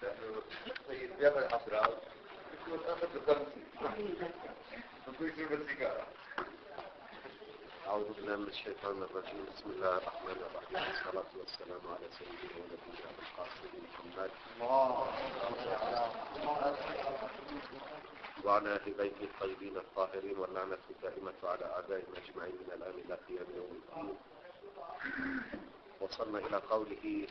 لأنه طيب بيعمل أضرار يكون أخذ بخمسة بكون يصير بالسيجارة. أعوذ بالله من الشيطان الرجيم. بسم الله الرحمن الرحيم. والصلاة والسلام على سيدنا ونبينا القاسم محمد وعلى أهل بيته الطيبين الطاهرين، واللعنة الدائمة على أعدائهم أجمعين من الآن إلى قيام يوم الدين. وصلنا إلى قوله: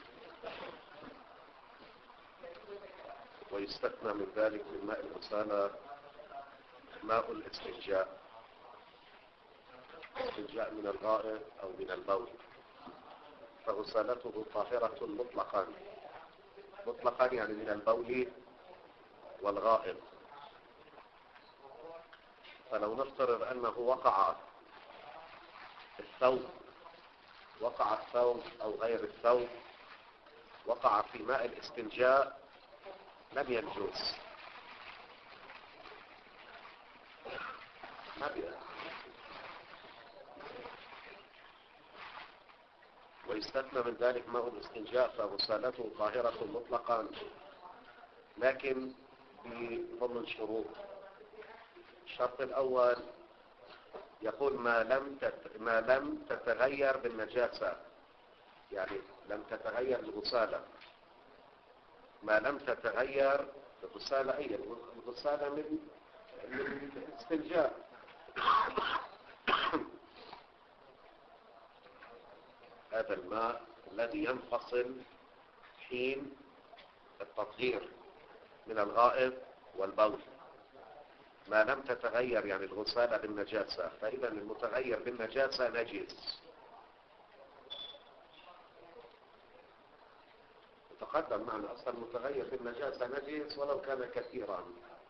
ويستثنى من ذلك من ماء الغسالة ماء الاستنجاء، استنجاء من الغائط أو من البول، فغسالته طاهرة مطلقا يعني من البول والغائط. فلو نفترض أنه وقع الثوب أو غير الثوب وقع في ماء الاستنجاء لم ينجس، ويستثنى من ذلك ماء الاستنجاء فغسالته طاهرة مطلقا، لكن بضمن شروط. الشرط الأول يقول ما لم تتغير بالنجاسة، يعني لم تتغير الغسالة. ما لم تتغير الغسالة، أي الغسالة من الاستنجاء. هذا الماء الذي ينفصل حين التطهير من الغائط والبول، ما لم تتغير يعني الغسالة بالنجاسة، فإذا المتغير بالنجاسة نجس. تقدم معنا أصلا المتغير بالنجاسة نجس ولو كان كثيرا،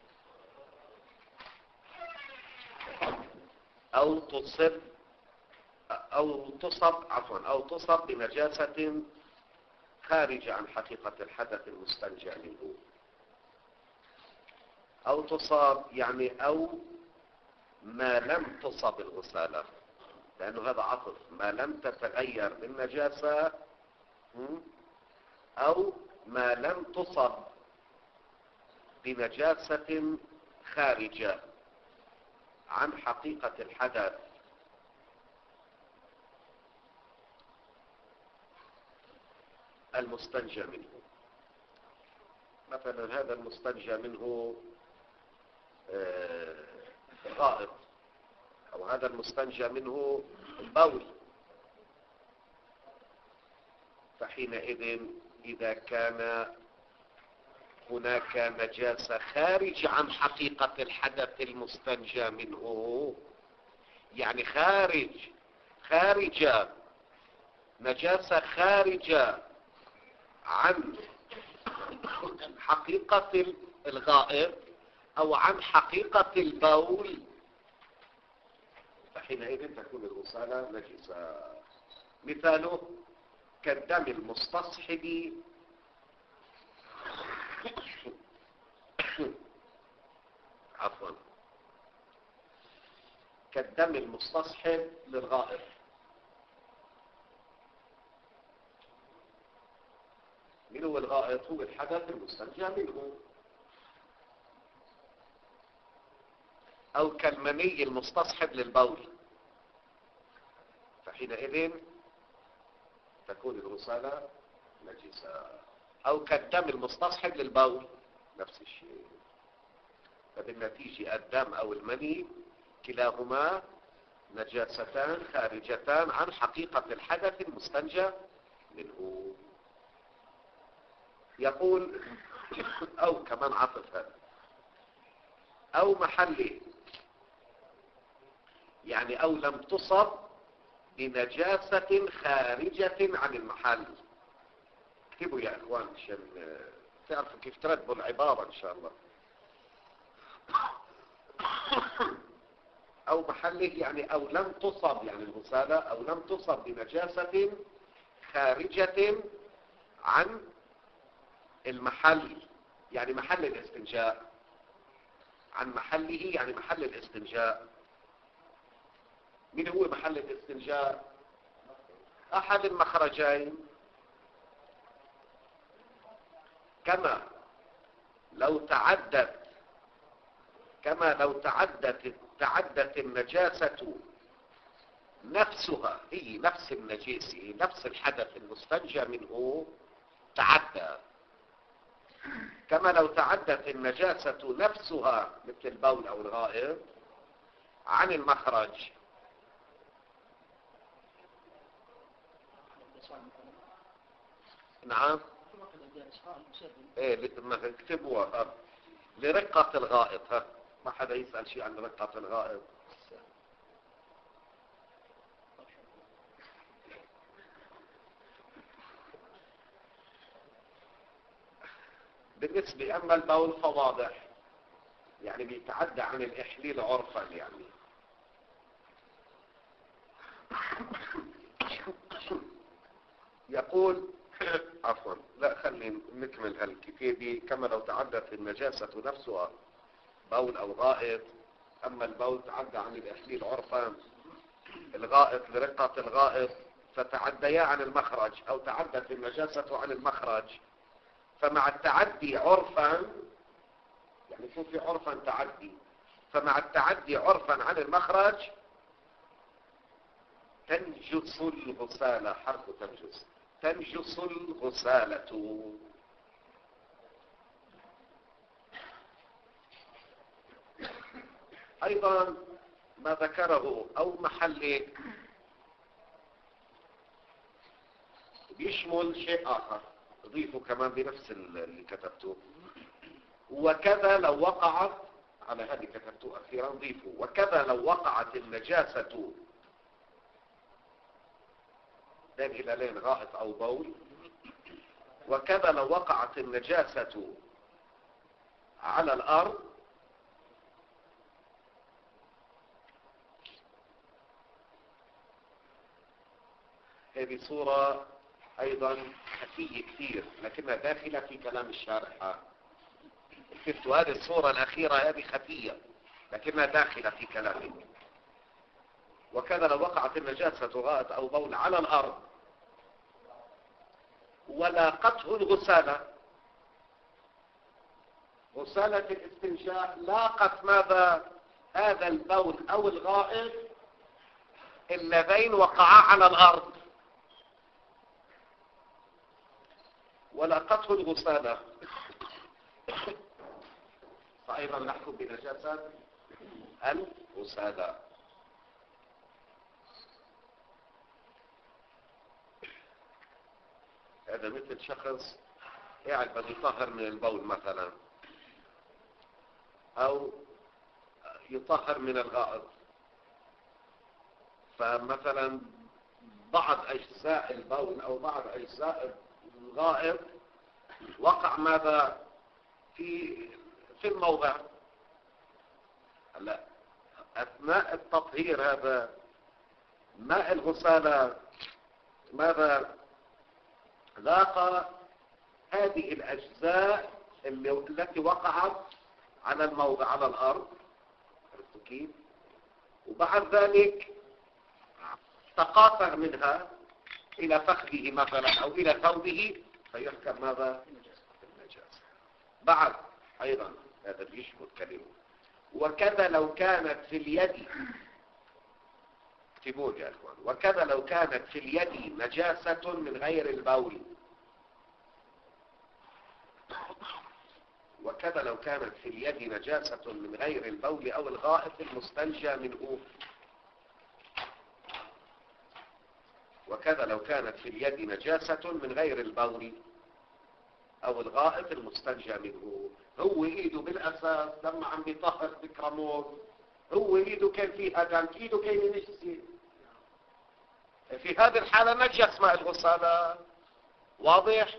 أو تصب بنجاسة خارجة عن حقيقة الحدث المستنجى منه. أو تصاب يعني أو ما لم تصب الغسالة، لأنه هذا عطف. ما لم تتغير بالنجاسة أو ما لم تصب بنجاسة خارجة عن حقيقة الحدث المستنجى منه. مثلا هذا المستنجى منه غائط، أو هذا المستنجى منه البول، فحينئذ إذا كان هناك نجاسة خارج عن حقيقة الحدث المستنجى منه، يعني خارجة نجاسة خارجة عن حقيقة الغائط أو عن حقيقة البول، فحينئذ تكون الغسالة نجسة. مثاله كالدم المستصحب كالدم المستصحب للغائط. من هو الغائط؟ هو الحدث المستنجى منه. أو كالمني المستصحب للبول، فحينئذ تكون الغسالة نجسة. أو كالدم المستصحب للبول، نفس الشيء. فبالنتيجة الدم أو المني كلاهما نجاستان خارجتان عن حقيقة الحدث المستنجى منه. يقول أو كمان عطف هذا أو محله، يعني أو لم تصب بنجاسة خارجة عن المحل. اكتبوا يا اخوان عشان تعرفوا كيف ترتبوا العبارة ان شاء الله. او محله يعني او لم تصب، يعني الغسالة او لم تصب بنجاسة خارجة عن المحل، يعني محل الاستنجاء. عن محله يعني محل الاستنجاء. من هو محل الاستنجاء؟ احد المخرجين، كما لو تعدت كما لو تعدت النجاسة نفسها، هي نفس النجاسة نفس الحدث المستنجى منه تعدى، كما لو تعدت النجاسة نفسها مثل البول أو الغائط عن المخرج. نعم ايه اكتبوها لرقة الغائط. ما حدا يسأل شيء عن رقة الغائط. بالنسبة أما البول فواضح، يعني بيتعدى عن الإحليل عرفا يعني. يقول عفوا لا خلينا نكمل هالكتابة. كما لو تعدت النجاسة نفسها بول أو غائط، أما البول تعدى عن الإحليل عرفا، الغائط لرقة الغائط، فتعديا عن المخرج أو تعدت النجاسة عن المخرج، فمع التعدي عرفا يعني في عرفا تعدي، فمع التعدي عرفا عن المخرج تنجس الغسالة. حرف تنجس الغسالة. أيضا ما ذكره أو محله بيشمل شيء آخر، ضيفه كمان بنفس اللي كتبته. وكذا لو وقعت، على هذه كتبته أخيرا، ضيفه وكذا لو وقعت النجاسة بين هلالين غائط أو بول، وكذا لو وقعت النجاسة على الأرض هذه صورة أيضا خفية كثير لكنها داخلة في كلام الشارح. شفتوا هذه الصورة الأخيرة هذه خفية لكنها داخلة في كلامه. وكذا لو وقعت النجاسة غائط أو بول على الأرض ولاقته الغسالة، غسالة الاستنشاء لاقت ماذا؟ هذا البول أو الغائط اللذين وقعا على الأرض، ولاقته الغسالة، فأيضا نحكم بنجاسة الغسالة. هذا مثل شخص قاعد بده يطهر من البول مثلا أو يطهر من الغائط، فمثلا بعض أجزاء البول أو بعض أجزاء الغائط وقع ماذا في الموضع. هلا أثناء التطهير هذا ماء الغسالة ماذا لاقى هذه الأجزاء التي وقعت على الموضع على الأرض، عرفتوا كيف؟ وبعد ذلك تقاطر منها إلى فخذه مثلا أو إلى ثوبه فيحكم ماذا؟ النجاسة. بعد أيضا هذا بيشمل كلمة وكذا لو كانت في اليد، اكتبوا يا اخوان، وكذا لو كانت في اليد نجاسة من غير البول، وكذا لو كانت في اليد نجاسة من غير البول أو الغائط المستنجى منه، وكذا لو كانت في اليد نجاسة من غير البول أو الغائط المستنجى منه. هو إيده بالأساس لما عم بيطهر بكرامول هو إيده كان فيها دم، إيده كان نجسة، في هذه الحالة نجس ماء الغسالة. واضح؟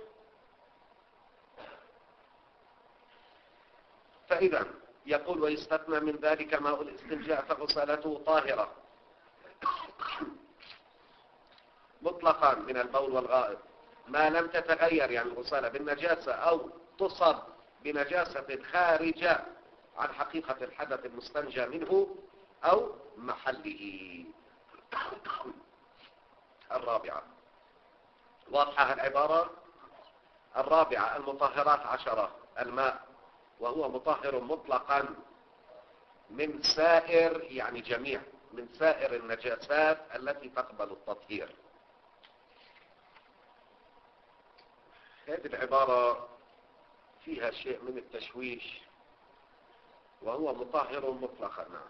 فإذا يقول ويستثنى من ذلك ماء الاستنجاء فغسالته طاهرة مطلقا من البول والغائط ما لم تتغير يعني الغسالة بالنجاسة أو تصب بنجاسة خارجة عن حقيقة الحدث المستنجى منه أو محله. الرابعة، واضحة العبارة؟ الرابعة المطهرات 10: الماء وهو مطهر مطلقا من سائر، يعني جميع، من سائر النجاسات التي تقبل التطهير. هذه العبارة فيها شيء من التشويش، وهو مطهر مطلقا. نعم.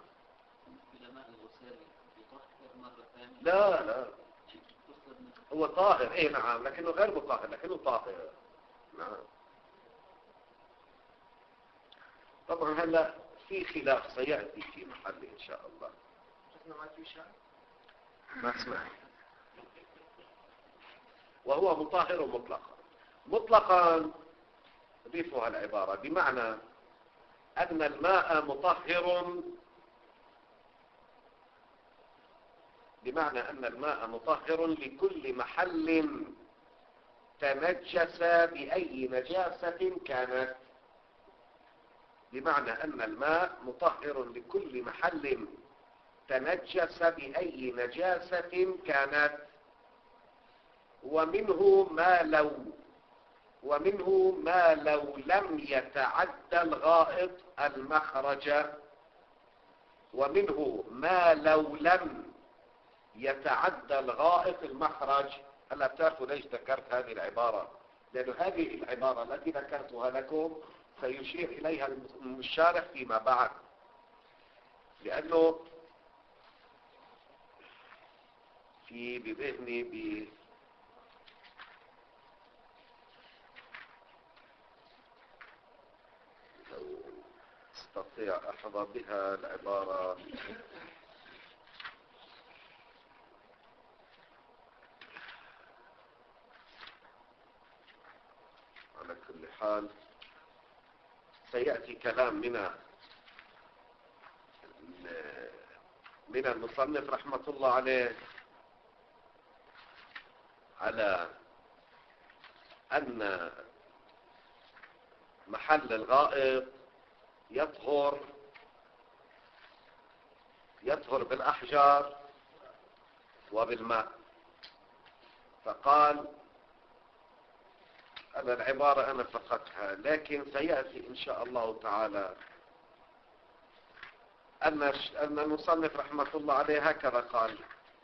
لا هو طاهر، ايه نعم، لكنه غير مطهر، لكنه طاهر. نعم. طبعا هلا في خلاف سيأتي في محله ان شاء الله. ما اسمع. وهو مطهر مطلقا. مطلقا ضيفها العبارة بمعنى أن الماء مطهر، بمعنى أن الماء مطهر لكل محل تنجس بأي نجاسة كانت. بمعنى أن الماء مطهر لكل محل تنجس بأي نجاسة كانت، ومنه ما لو لم يتعدى الغائط المخرج. ومنه ما لو لم يتعدى الغائط المخرج. هلا بتعرفوا ليش ذكرت هذه العبارة؟ لأن هذه العبارة التي ذكرتها لكم سيشير إليها الشارح فيما بعد، لأنه في بذهني لو استطيع أحظى بها العبارة. على كل حال سيأتي كلام من المصنف رحمة الله عليه على أن محل الغائط يطهر بالأحجار وبالماء. فقال أنا العبارة أنا فقدتها، لكن سيأتي إن شاء الله تعالى أن المصنف رحمة الله عليه هكذا قال.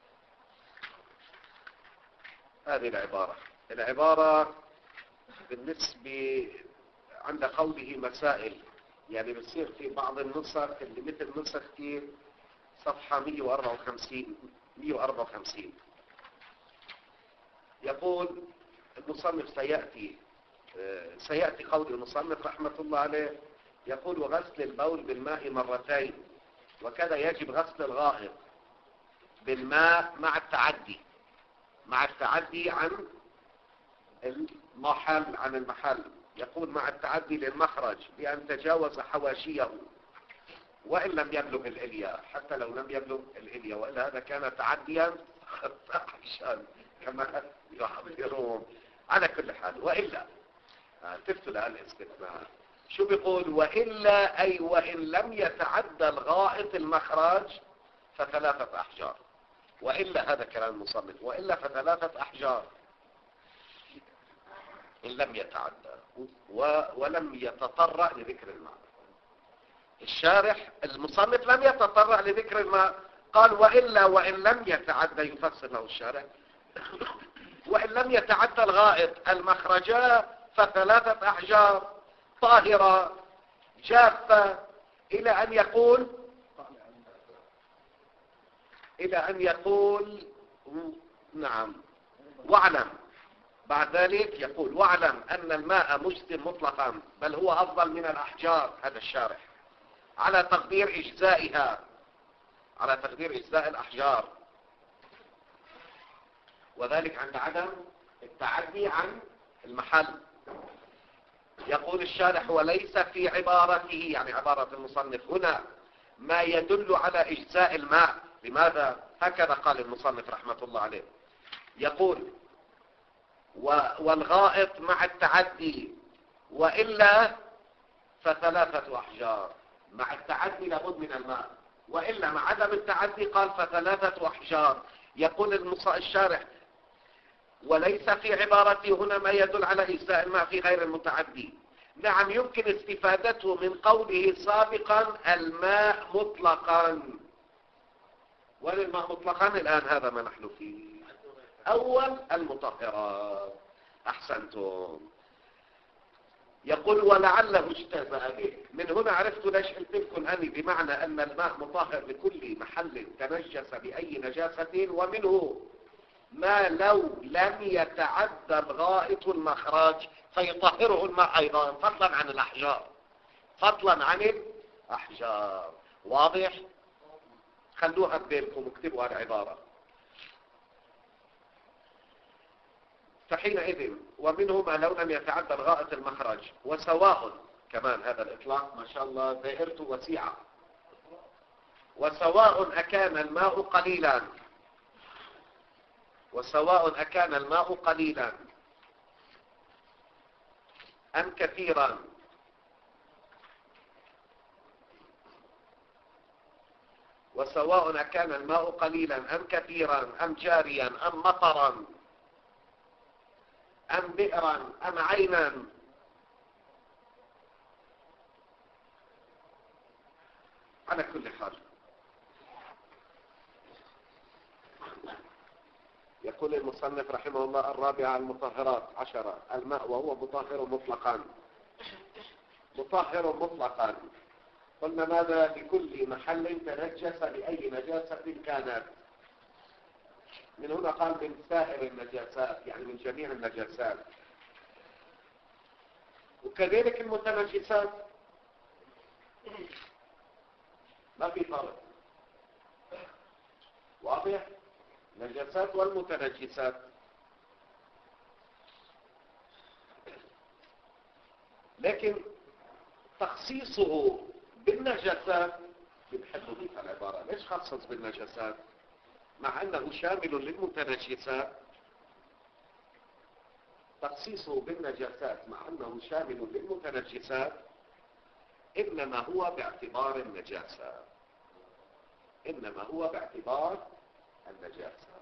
هذه العبارة بالنسبة عند قوله مسائل، يعني بتصير في بعض النسخ اللي مثل نسختي صفحة 154 يقول المصنف سيأتي قول المصنف رحمة الله عليه يقول وغسل البول بالماء مرتين، وكذا يجب غسل الغائط بالماء مع التعدي عن المحل. يقول مع التعدي للمخرج بأن تجاوز حواشيه وإن لم يبلغ الإلية، حتى لو لم يبلغ الإلية، وإلا هذا كان تعديا فاحشا كما يعبرون. على كل حال وإلا تفتل الاستثناء. شو بيقول؟ وإلا أي وإن لم يتعدى الغائط المخرج فثلاثة أحجار. وإلا هذا كلام المصنف، وإلا فثلاثة أحجار إن لم يتعدى ولم يتطرق لذكر الماء. المصنف لم يتطرق لذكر الماء، قال وإلا وإن لم يتعدى، يفسر له الشارح وإن لم يتعدى الغائط المخرج فثلاثة أحجار طاهرة جافة، إلى أن يقول نعم واعلم. بعد ذلك يقول واعلم أن الماء مجزٍ مطلقا، بل هو أفضل من الأحجار. هذا الشارح على تقدير إجزاء الأحجار، وذلك عند عدم التعدي عن المحل. يقول الشارح وليس في عبارته، يعني عبارة المصنف هنا، ما يدل على إجزاء الماء. لماذا؟ هكذا قال المصنف رحمة الله عليه، يقول والغائط مع التعدي، وإلا فثلاثة أحجار. مع التعدي لابد من الماء، وإلا مع عدم التعدي قال فثلاثة أحجار. يقول الشارح وليس في عبارتي هنا ما يدل على إجزاء الماء في غير المتعدي، نعم يمكن استفادته من قوله سابقا الماء مطلقا. والماء مطلقا الآن هذا ما نحن فيه. أول المطهرات. أحسنتم. يقول ولعله اجتزأ به. من هنا عرفت ليش قلت لكم أني بمعنى أن الماء مطهر لكل محل تنجس بأي نجاسة، ومنه ما لو لم يتعدى الغائط المخرج فيطهره الماء أيضا، فضلا عن الأحجار. فضلا عن الأحجار. واضح؟ خلوها ببالكم واكتبوا العبارة. فحينئذ ومنه ما لو لم يتعدى الغائط المخرج، وسواء كمان هذا الإطلاق ما شاء الله دائرته وسيعة. وسواء أكان الماء قليلا، وسواء أكان الماء قليلا أم كثيرا، وسواء أكان الماء قليلا أم كثيرا أم جاريا أم مطرا أم بئرا أم عينا، على كل حال يقول المصنف رحمه الله الرابعة المطهرات 10 الماء وهو مطهر مطلقا. مطهر مطلقا قلنا ماذا؟ لكل محل تنجس بأي نجاسة كانت. من هنا قال من سائر النجاسات، يعني من جميع النجاسات. وكذلك المتنجسات ما في فرق. واضح؟ النجاسات والمتنجسات. لكن تخصيصه بالنجاسات بنحب دي العبارة. ليش خصص بالنجاسات مع أنه شامل للمتنجسات؟ تخصيصه بالنجاسات مع أنه شامل للمتنجسات إنما هو باعتبار النجاسة. إنما هو باعتبار النجاسة.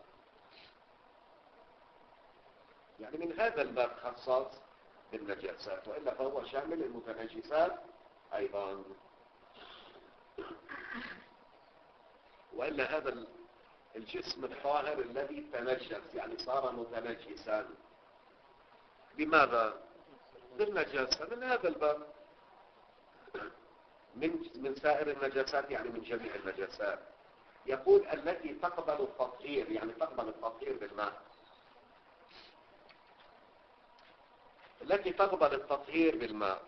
يعني من هذا الباب خصص بالنجاسات، وإلا فهو شامل المتنجسات أيضا. وإلا هذا الجسم الطاهر الذي تنجس يعني صار متنجسا بماذا؟ بالنجاسة. من هذا الباب من سائر النجاسات يعني من جميع النجاسات. يقول التي تقبل التطهير، يعني تقبل التطهير بالماء. التي تقبل التطهير بالماء.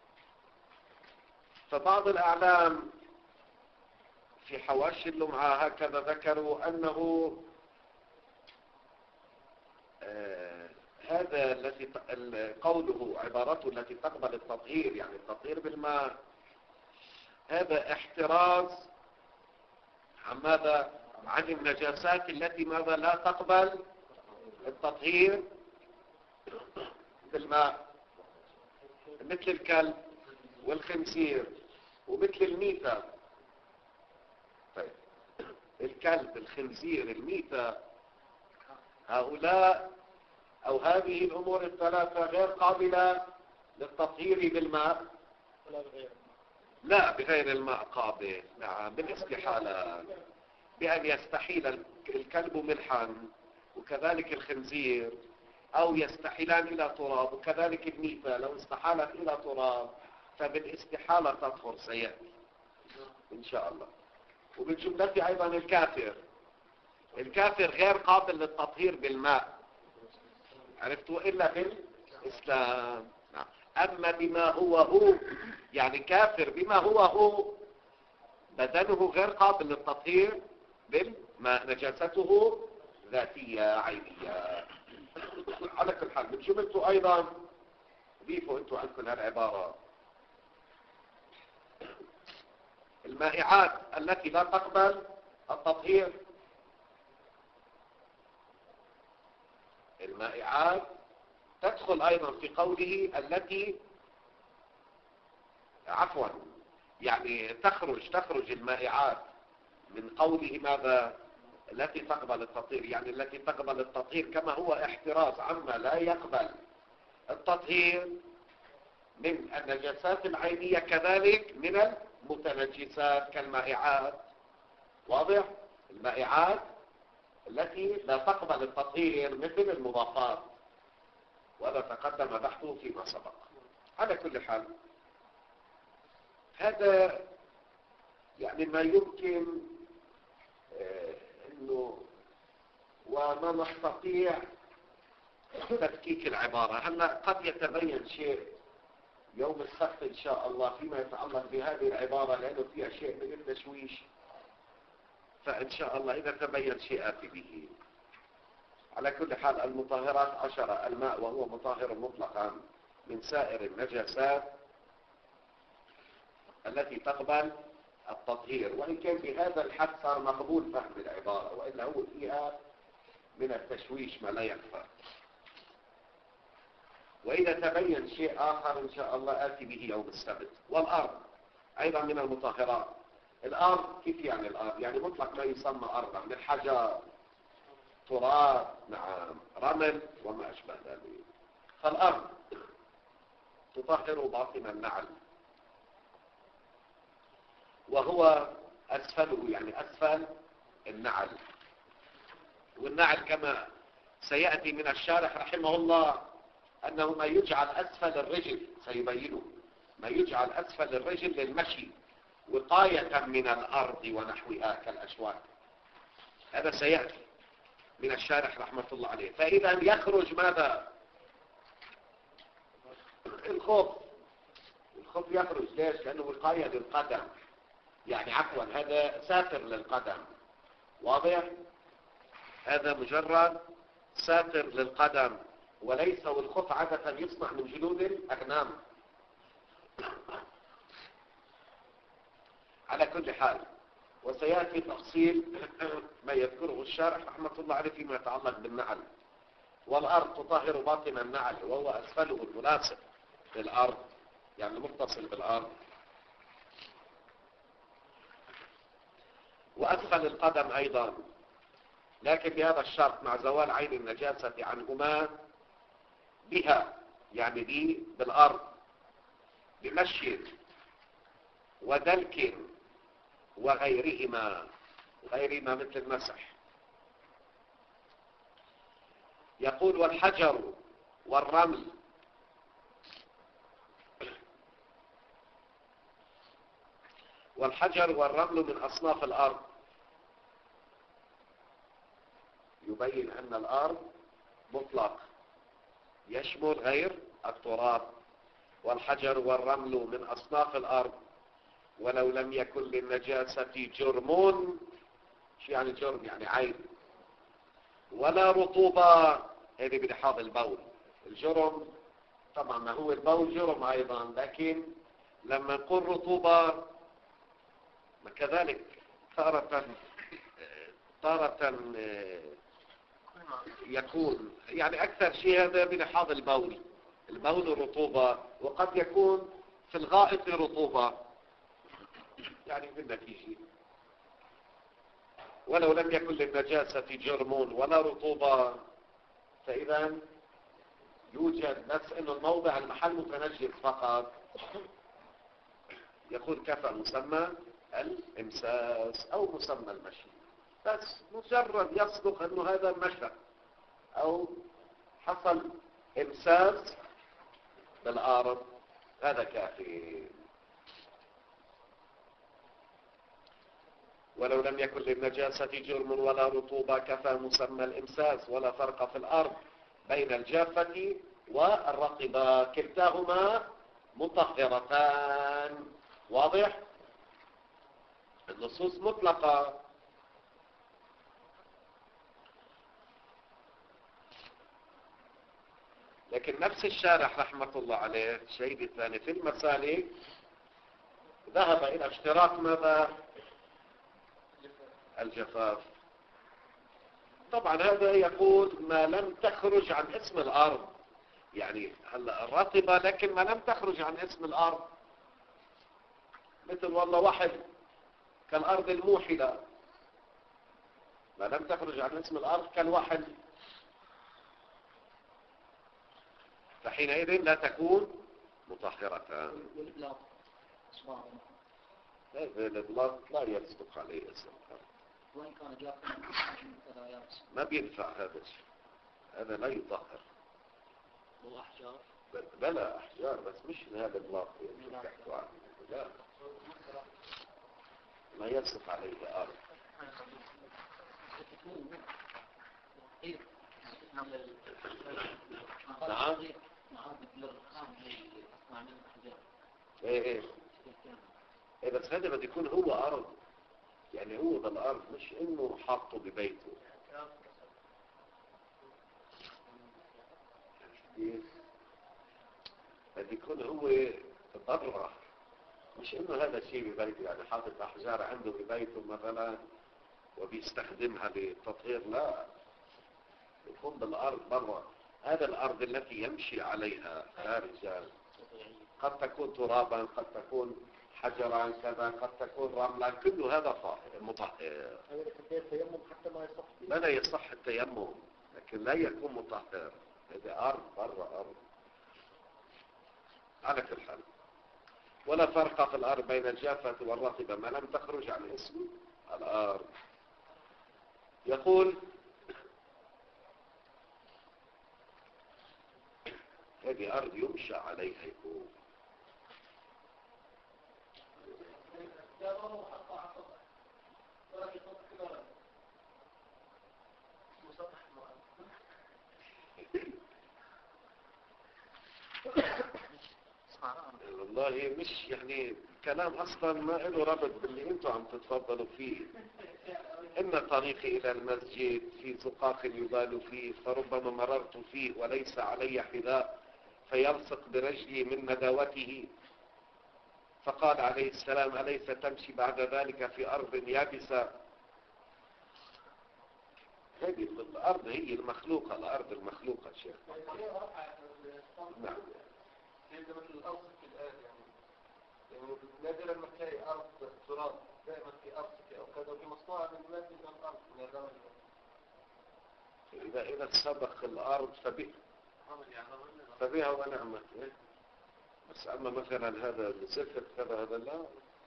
فبعض الأعلام في حواشي اللمعة هكذا ذكروا أنه هذا الذي قوله عبارته التي تقبل التطهير يعني التطهير بالماء، هذا احتراز عن ماذا؟ عن النجاسات التي ماذا لا تقبل التطهير بالماء، مثل الكلب والخنزير ومثل الميتة. طيب الكلب الخنزير الميتة هؤلاء أو هذه الأمور الثلاثة غير قابلة للتطهير بالماء. لا بغير الماء قابل. نعم بالاستحالة، بأن يستحيل الكلب ملحا وكذلك الخنزير، أو يستحيلان إلى تراب، وكذلك الميتة لو استحالت إلى تراب فبالاستحالة تطهر سيأتي إن شاء الله. وبالجملة أيضا الكافر. الكافر غير قابل للتطهير بالماء، عرفتوا؟ إلا بالإسلام. أما بما هو يعني كافر بما هو بدنه غير قابل للتطهير بالماء، نجاسته ذاتية عينية. على كل حال بجملته أيضا ضيفوا أنتوا عندكم هالعبارة المائعات التي لا تقبل التطهير. المائعات تدخل أيضا في قوله التي عفوا يعني تخرج المائعات من قوله ماذا؟ التي تقبل التطهير، يعني التي تقبل التطهير كما هو احتراز عما لا يقبل التطهير. من النجاسات العينية كذلك من المتنجسات كالمائعات. واضح؟ المائعات التي لا تقبل التطهير مثل المضافات، وهذا تقدم بحثه فيما سبق. على كل حال هذا يعني ما يمكن انه وما نستطيع تفكيك العبارة. هلا قد يتبين شيء يوم السبت ان شاء الله فيما يتعلق بهذه العبارة، لانه فيها شيء من التشويش، فان شاء الله اذا تبين شيء آتي به. على كل حال المطهرات 10 الماء، وهو مطهر مطلقا من سائر النجاسات التي تقبل التطهير، وإن كان بهذا الحد صار مقبول فهم العبارة، وإلا هو فيها من التشويش ما لا يكفى. وإذا تبين شيء آخر إن شاء الله آتي به يوم السبت. والأرض أيضا من المطهرات. الأرض كيف يعني الأرض؟ يعني مطلق ما يسمى أرضا من حجر، تراب، نعم، رمل وما أشبه ذلك. فالأرض تطهر باطن النعل، وهو أسفله يعني أسفل النعل. والنعل كما سيأتي من الشارح رحمه الله أنه ما يجعل أسفل الرجل، سيبينه ما يجعل أسفل الرجل للمشي وقاية من الأرض ونحوها كالأشواك. هذا سيأتي من الشارح رحمة الله عليه. فإذا يخرج ماذا؟ الخف يخرج. ليش؟ لأنه وقاية للقدم، يعني عفوا هذا ساتر للقدم. واضح؟ هذا مجرد ساتر للقدم، وليس والخف عادة يصنع من جلود الأغنام. على كل حال وسيأتي تفصيل ما يذكره الشارح رحمة الله عليه فيما يتعلق بالنعل. والأرض تطهر باطن النعل، وهو أسفله المناسب للأرض، يعني متصل بالأرض. وأسفل القدم أيضا، لكن بهذا الشرط مع زوال عين النجاسة عنهما بها، يعني بالأرض، بمشي ودلك وغيرهما مثل المسح. يقول والحجر والرمل من أصناف الأرض. يبين أن الأرض مطلق يشمل غير التراب. والحجر والرمل من أصناف الأرض، ولو لم يكن للنجاسة جرم. شو يعني جرم؟ يعني عيب. ولا رطوبة، هذه بلحاظ البول. الجرم طبعا ما هو البول جرم أيضا، لكن لما نقول رطوبة كذلك تارة يكون يعني أكثر شيء هذا بلحاظ البول رطوبة، وقد يكون في الغائط رطوبة، يعني بالنتيجة. ولو لم يكن للنجاسة جرم ولا رطوبة، فإذا يوجد بس إنه الموضع المحل متنجس فقط، يكون كفى مسمى الإمساس أو مسمى المشي. بس مجرد يصدق أنه هذا مشى أو حصل إمساس بالأرض، هذا كافي. ولو لم يكن للنجاسة جرم ولا رطوبة كفى مسمى الإمساس، ولا فرق في الأرض بين الجافة والرطبة، كلتاهما مطهرتان. واضح؟ النصوص مطلقة. لكن نفس الشارح رحمة الله عليه الشهيد الثاني في المسالك ذهب إلى اشتراط ماذا؟ الجفاف. طبعا هذا يقول ما لم تخرج عن اسم الأرض، يعني هلا الرطبة لكن ما لم تخرج عن اسم الأرض، مثل والله واحد كالأرض الموحدة ما لم تخرج عن اسم الأرض كالوحل، فحينئذ لا تكون مطهرتان. والبلاط صباغ البلاط لا يصدق عليه اسم الأرض، وإن كان جافا كذا يابس ما بينفع هذا الشيء، هذا لا يطهر. وأحجار بلا أحجار بس مش هذا البلاط اللي تحكوا عنه، لا ما يصف عليه أرض. نعم ايه بس هذا بده يكون هو أرض، يعني هو ده الأرض، مش إنه حاطه ببيته. بده يكون هو برا، مش إنه هذا الشيء ببيته، يعني حاطط أحجار عنده ببيته مثلا وبيستخدمها للتطهير، لا، يكون بالأرض برا. هذا الأرض التي يمشي عليها خارجا، قد تكون ترابا، قد تكون حجرا كذا، قد تكون رملا، كل هذا طاهر مطهر. التيمم حتى ما يصح لا يصح التيمم، لكن لا يكون مطهر. هذه أرض برا أرض على كل حال. ولا فرق في الأرض بين الجافة والرطبة ما لم تخرج عن اسم الأرض. يقول هذه أرض يمشى عليها، يقول والله مش يعني كلام أصلا ما له ربط باللي انتم عم تتفضلوا فيه. إن طريقي إلى المسجد في زقاق يبال فيه، فربما مررت فيه وليس علي حذاء فيلصق برجلي من ندوته، فقال عليه السلام أليس تمشي بعد ذلك في أرض يابسة؟ هذه الأرض هي المخلوقة، الأرض المخلوقة شيخ. نعم. يعني نادرا ما تلاقي أرض تراب، دائما في أرض أو كذا، وفي مصنوعة من مادة الأرض من الرمل. إذا سبق الأرض فبها ونعمت. بس أما مثلا هذا الزفت كذا هذا لا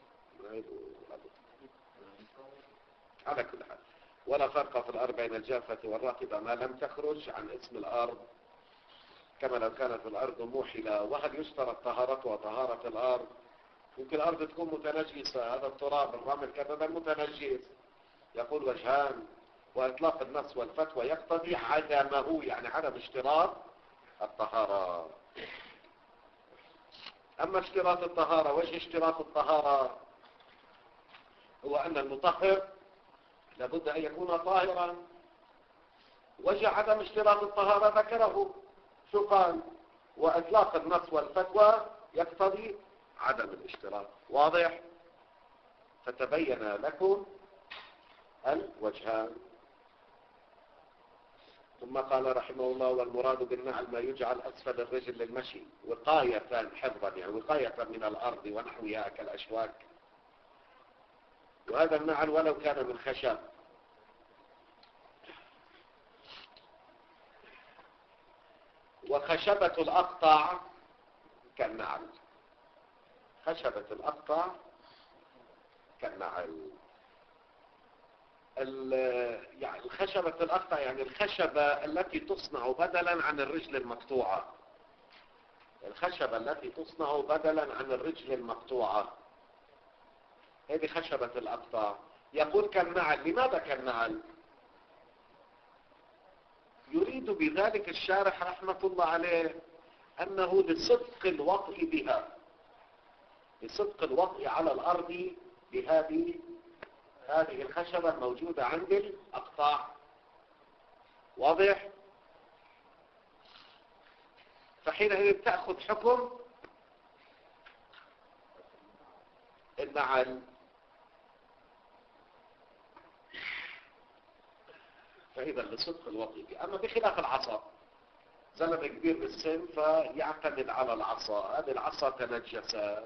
على كل حال. ولا فرق في الأرض بين الجافة والرطبة ما لم تخرج عن اسم الأرض، كما لو كانت الأرض موحلة. وهل يشترط طهارتها طهارة الأرض؟ يمكن الأرض تكون متنجسة، هذا التراب الرمل كذا متنجس. يقول وجهان، وإطلاق النص والفتوى يقتضي عدمه، يعني عدم اشتراط الطهارة. أما اشتراط الطهارة، وجه اشتراط الطهارة هو أن المطهر لابد أن يكون طاهرا. وجه عدم اشتراط الطهارة ذكره، شو قال؟ وإطلاق النص والفتوى يقتضي عدم الاشتراط. واضح؟ فتبين لكم الوجهان. ثم قال رحمه الله والمراد بالنعل ما يجعل أسفل الرجل للمشي وقاية حفظا، يعني وقاية من الأرض ونحوها كالأشواك. وهذا النعل ولو كان من خشب. وخشبة الأقطع كالنعل، خشبة الأقطع كالنعل. يعني الخشبة الأقطع يعني الخشبة التي تصنع بدلا عن الرجل المقطوعة، الخشبة التي تصنع بدلا عن الرجل المقطوعة، هذه خشبة الأقطع. يقول كالنعل. لماذا كالنعل؟ يريد بذلك الشارح رحمة الله عليه أنه لصدق الوطء بها، لصدق الوطء على الأرض بهذه الخشبة الموجودة عند الأقطاع. واضح؟ فحينئذ تأخذ حكم النعل. فإذا لصدق الوطء بها. أما بخلاف العصا، زلمة كبير بالسن فيعتمد على العصا، هذه العصا تنجست،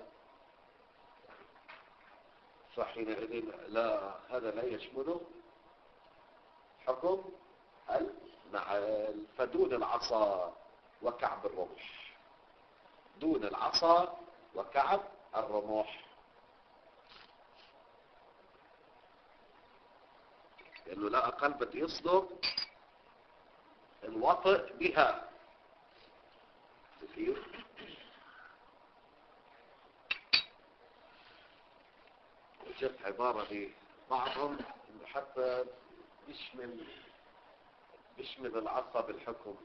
فحينئذ لا، هذا لا يشمله حكم النعل. فدون العصا وكعب الرمح. دون العصا وكعب الرمح، لأنه لا أقل بده يصدق الوطئ بها. كيف؟ وجدت عبارة لبعضهم إنه حتى بيشمل العصا بالحكم.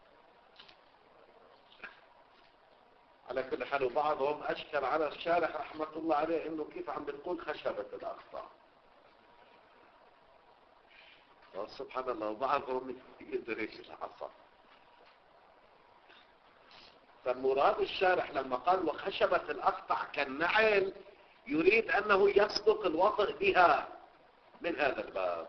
على كل حال، وبعضهم أشكل على الشارح رحمة الله عليه إنه كيف عم بتقول خشبة الأقطع. سبحان الله، وبعضهم يدرج العصا. فالمراد الشارح لما قال وخشبة الأقطع كالنعل يريد أنه يصدق الوطئ بها من هذا الباب.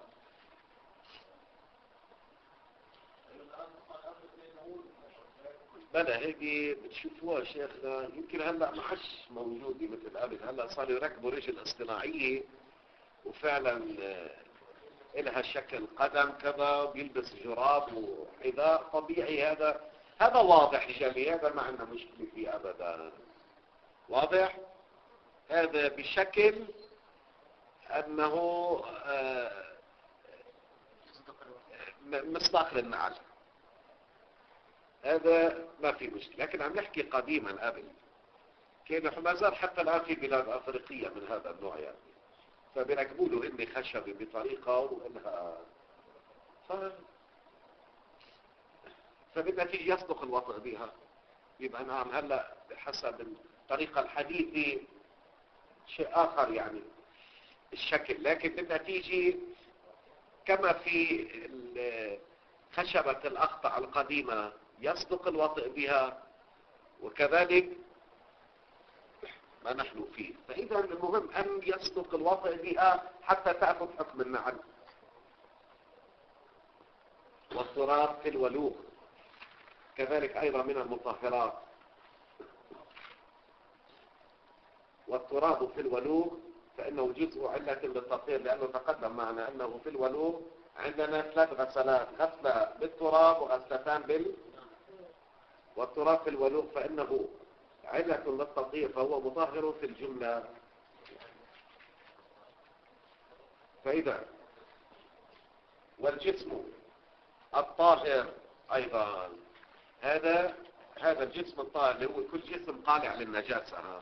بلا هيك بتشوفوها شيخنا، يمكن هلا ما عادش موجودة مثل قبل، هلا صاروا يركبوا رجل اصطناعية وفعلا لها شكل قدم كذا، بيلبس جراب وحذاء طبيعي. هذا واضح جلي، هذا ما عندنا مشكلة فيه أبدا. واضح؟ هذا بشكل أنه مصداق للنعل، هذا ما في مشكلة. لكن عم نحكي قديما قبل كان ما زال حتى الآن في بلاد أفريقية من هذا النوع يعني، فبيركبوا له إني خشبي بطريقة وإنها فبالنتيجة يصدق الوطئ بها. يبقى نعم هلا بحسب الطريقة الحديثة شيء آخر يعني الشكل، لكن بالنتيجة كما في خشبة الأقطع القديمة يصدق الوطئ بها، وكذلك ما نحن فيه. فإذا المهم أن يصدق الوطئ بها حتى تأخذ حكم النعل. والتراب في الولوغ كذلك أيضا من المطهرات. والتراب في الولوغ فإنه جزء علة للتطهير، لأنه تقدم معنا أنه في الولوغ عندنا 3 غسلات، غسلة بالتراب وغسلتان والتراب في الولوغ فإنه علة للتطهير، فهو مطهر في الجملة. فإذا والجسم الطاهر أيضا، هذا الجسم الطاهر هو كل جسم قالع للنجاسة،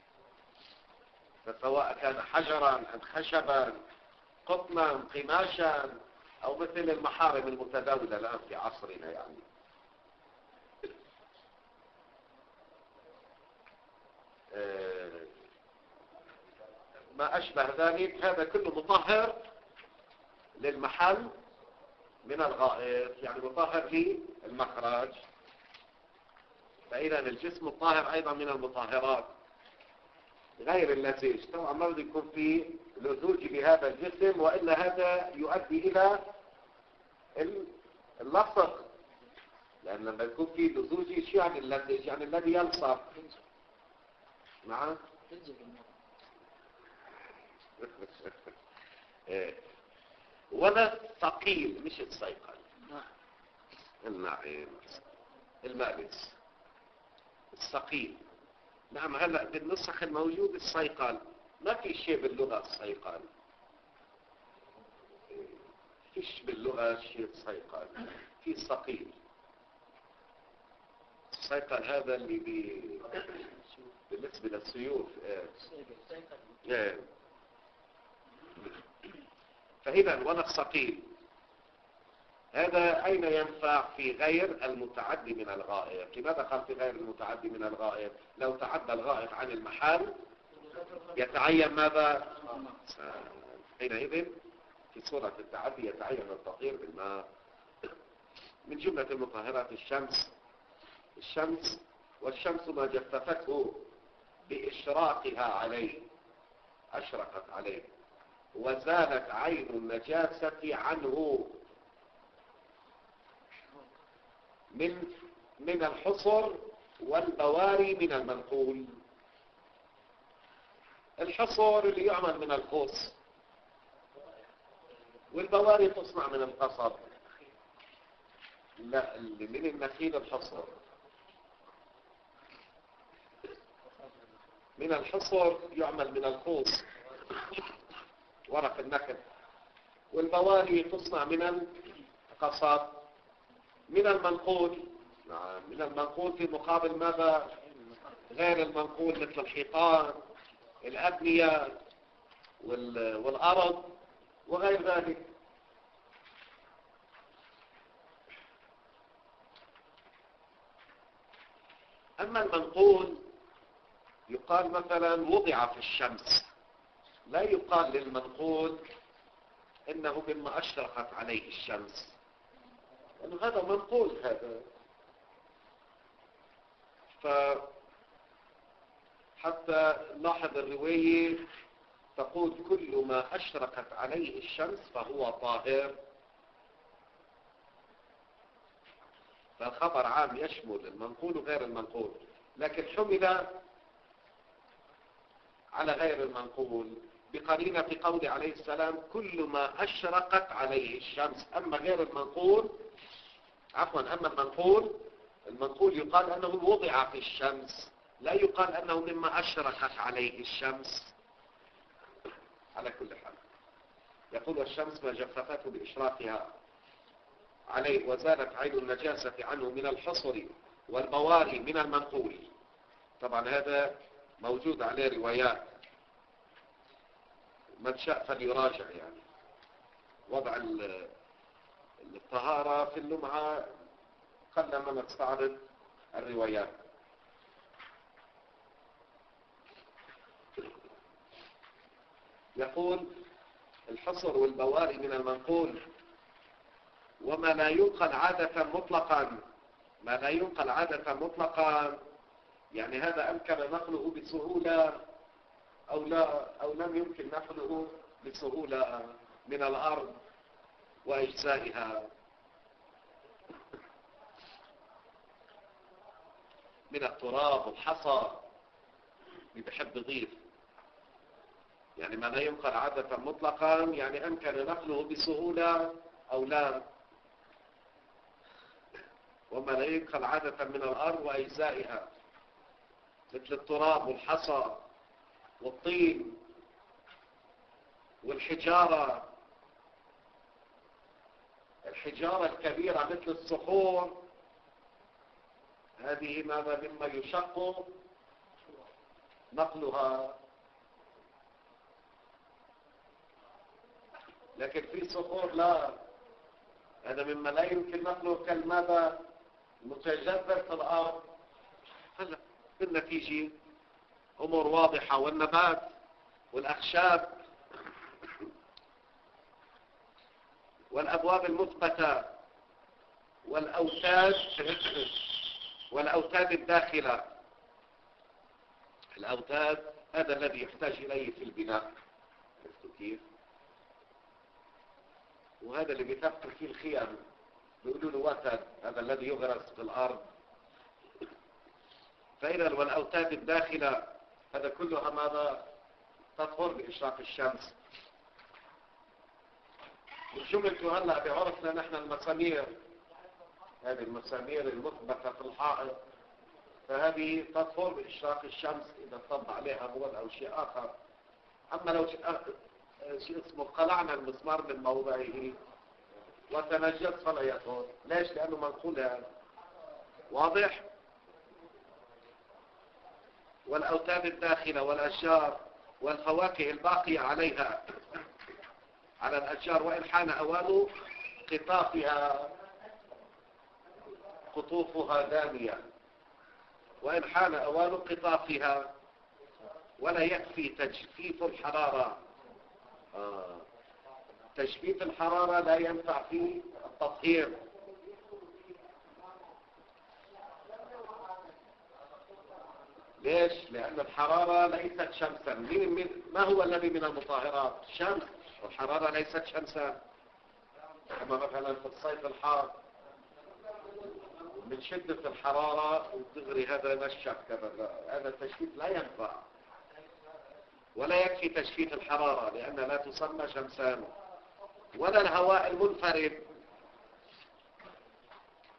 فسواء كان حجرا أم خشبا قطنا قماشا أو مثل المحارم المتداولة الآن في عصرنا يعني. ما أشبه ذلك هذا كله مطهر للمحل من الغائط، يعني مطهر للمخرج. فإذا الجسم الطاهر أيضا من المطهرات غير اللزيج. طبعا ما بده يكون في لزوج بهذا الجسم، وإلا هذا يؤدي إلى اللصق، لأن لما يكون في لزوج شيء يعني اللزيج يعني الذي يلصق. نعم. ولا ثقيل مش الثقيل. النعيم المالس الثقيل. نعم هلا بالنسخ الموجود الصيقل، ما في شيء باللغة الصيقل، فيش باللغة شيء صيقل، في ثقيل. الصيقل هذا اللي بالنسبة للسيوف. فإذا ولا الثقيل هذا أين ينفع؟ في غير المتعدي من الغائط. لماذا قال في غير المتعدي من الغائط؟ لو تعدى الغائط عن المحل يتعين ماذا؟ حينئذ في صورة التعدي يتعين التطهير بالماء. من جملة المطهرات الشمس والشمس ما جففته بإشراقها عليه، أشرقت عليه وزالت عين النجاسة عنه من الحصر والبواري من المنقول. الحصر اللي يعمل من الخوص، والبواري تصنع من القصب. لا، اللي من النخيل الحصر. من الحصر يعمل من الخوص ورق النخل، والبوالي تصنع من القصب. من المنقول، نعم، من المنقول في مقابل ماذا؟ غير المنقول، مثل الحيطان، الأبنية والأرض وغير ذلك. أما المنقول يقال مثلا وضع في الشمس، لا يقال للمنقول إنه مما أشرقت عليه الشمس، لأن هذا منقول. هذا فحتى لاحظ الرواية تقول كل ما أشرقت عليه الشمس فهو طاهر. فالخبر عام يشمل المنقول وغير المنقول، لكن حمل على غير المنقول بقرينة قول عليه السلام كل ما أشرقت عليه الشمس. أما غير المنقول، أما المنقول يقال أنه وضع في الشمس، لا يقال أنه مما أشرقت عليه الشمس. على كل حال يقول الشمس ما جففته بإشراقها عليه وزالت عين النجاسة عنه من الحصر والبواري من المنقول. طبعا هذا موجود عليه روايات، من شاء فليراجع. يعني وضع الطهارة في اللمعة قلما نستعرض الروايات. يقول الحصر والبواري من المنقول، وما لا ينقل عادة مطلقا. ما لا ينقل عادة مطلقا يعني هذا أمكن نقله بسهولة أو لا، أو لم يمكن نقله بسهولة من الأرض وأجزائها، من التراب والحصى اللي بحب يضيف. يعني ما لا ينقل عادة مطلقا يعني أمكن نقله بسهولة أو لا. وما لا ينقل عادة من الأرض وأجزائها مثل التراب والحصى والطين والحجارة. الحجارة الكبيرة مثل الصخور هذه ماذا مما يشق نقلها، لكن في صخور لا، هذا مما لا يمكن نقله كالماذا متجذر في الأرض. هلا بالنتيجة أمور واضحة. والنبات والأخشاب والأبواب المثبتة والأوتاد الداخلة. الأوتاد هذا الذي يحتاج إليه في البناء، كيف؟ وهذا اللي بيثبت فيه الخيام بيقولوا له وتد، هذا الذي يغرس في الأرض. فإذا والأوتاد الداخلة هذا كلها ماذا؟ تطهر بإشراق الشمس. وشملته هلا بعرفنا نحن المسامير، هذه المسامير المثبتة في الحائط، فهذه تطهر بإشراق الشمس إذا طب عليها بود أو شيء آخر. أما لو شيء اسمه قلعنا المسمار من موضعه وتنجس فلا يطهر. ليش؟ لأنه منقول. واضح؟ والأوتاد الداخلة والأشجار والفواكه الباقية عليها على الأشجار وإن حان أوان قطافها، قطوفها دامية، وإن حان أوان قطافها. ولا يكفي تجفيف الحرارة. تجفيف الحرارة لا ينفع في التطهير. ليش؟ لأن الحرارة ليست شمسا. ما هو الذي من المطهرات؟ الشمس، والحرارة ليست شمسا. كما مثلا في الصيف الحار من شدة الحرارة وتغري هذا نشف كذا، هذا التجفيف لا ينفع. ولا يكفي تجفيف الحرارة لأن لا تسمى شمسان. ولا الهواء المنفرد،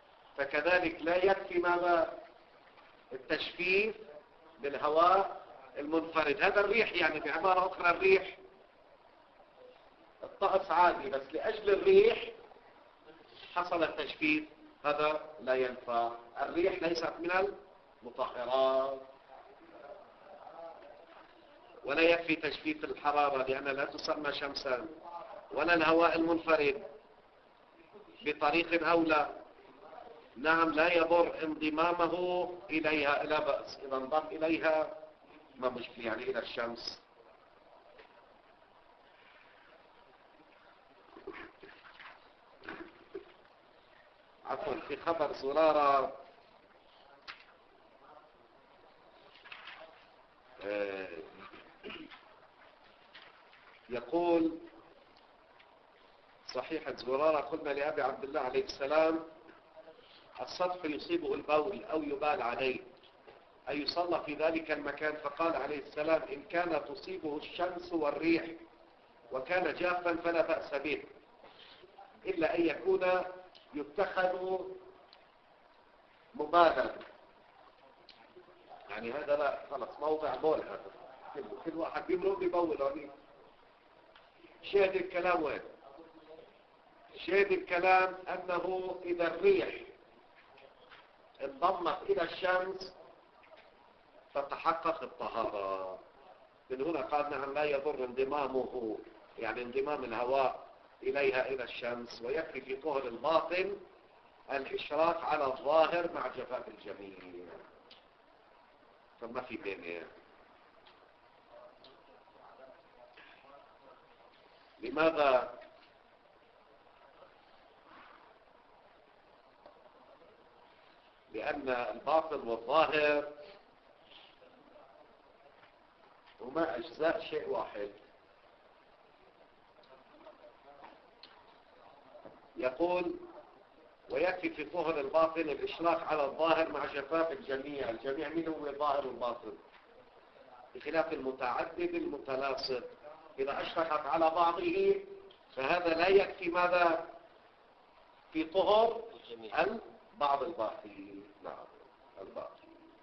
فكذلك لا يكفي ماذا؟ التجفيف بالهواء المنفرد. هذا الريح، يعني بعبارة أخرى الريح الطقس عادي، بس لأجل الريح حصل التجفيف، هذا لا ينفع. الريح ليست من المطهرات، ولا يكفي تجفيف الحرارة لأنها لا تسمى شمسا، ولا الهواء المنفرد بطريق أولى. نعم لا يضر انضمامه إليها، لا بأس إذا انضم إليها ما مشكلة، يعني إلى الشمس. عفوا، في خبر زرارة يقول صحيحة زرارة: قلنا لأبي عبد الله عليه السلام: السطح يصيبه البول أو يبال عليه أي يصلى في ذلك المكان؟ فقال عليه السلام: إن كان تصيبه الشمس والريح وكان جافا فلا بأس به، إلا أن يكون يتخذ مبالا، يعني هذا لا، خلص موضع بول، هذا كل واحد بيمرق بيبول عليه. شاهد الكلام وين؟ شاهد الكلام أنه إذا الريح انضمت إلى الشمس فتحقق الطهارة. من هنا قال نعم لا يضر انضمامه، يعني انضمام الهواء إليها إلى الشمس، ويكفي في طهر الباطن الإشراق على الظاهر مع جفاف الجميع. فما في بينه. لماذا؟ لأن الباطن والظاهر هما أجزاء شيء واحد. يقول ويكفي في طهر الباطن الإشراق على الظاهر مع جفاف الجميع. الجميع من هو الظاهر والباطن؟ بخلاف المتعدد المتلاصق، إذا أشرقت على بعضه فهذا لا يكفي ماذا؟ في طهر البعض الباقي. نعم الباقي.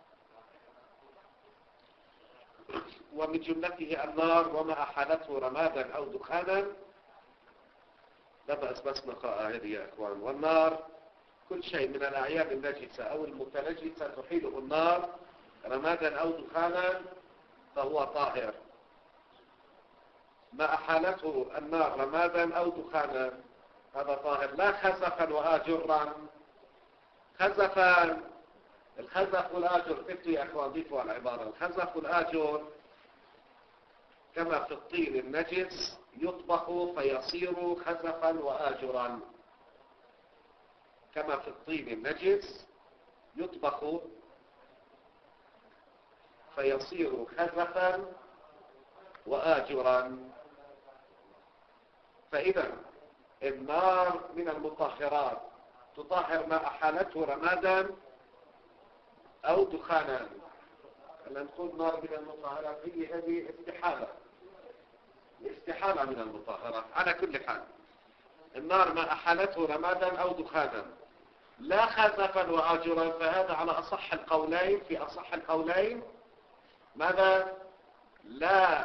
ومن جملته النار وما أحالته رمادا أو دخانا. لا بأس بس نقرأ هذه يا أخوان. والنار كل شيء من الأعيان النجسة أو المتنجسة تحيله النار رمادا أو دخانا فهو طاهر. ما أحالته النار رمادا أو دخانا هذا طاهر. لا خزفا وآجرا. خزفا، الخزف والآجر، اكتبوا يا أخوان، ضيفوا على العبارة. الخزف والآجر كما في الطين النجس يطبخ فيصير خزفا وآجرا. كما في الطين النجس يطبخ فيصير خزفا وآجرا. فإذا النار من المطهرات تطهر ما أحالته رمادا أو دخانا. لما نقول نار من المطهرات هي هذه استحالة، استحالة من المطهرات. على كل حال النار ما أحالته رمادا أو دخانا لا خزفا وآجرا، فهذا على أصح القولين. في أصح القولين ماذا؟ لا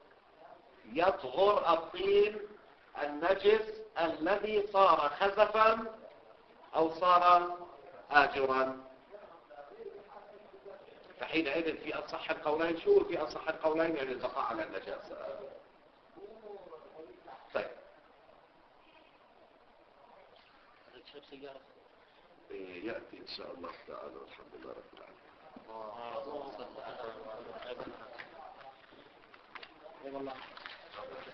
يطهر الطين النجس الذي صار خزفا أو صار آجرا. فحينئذ في أصح القولين، شو في أصح القولين؟ يعني البقاء على النجاسة. طيب يأتي إن شاء الله تعالى. والحمد لله رب العالمين.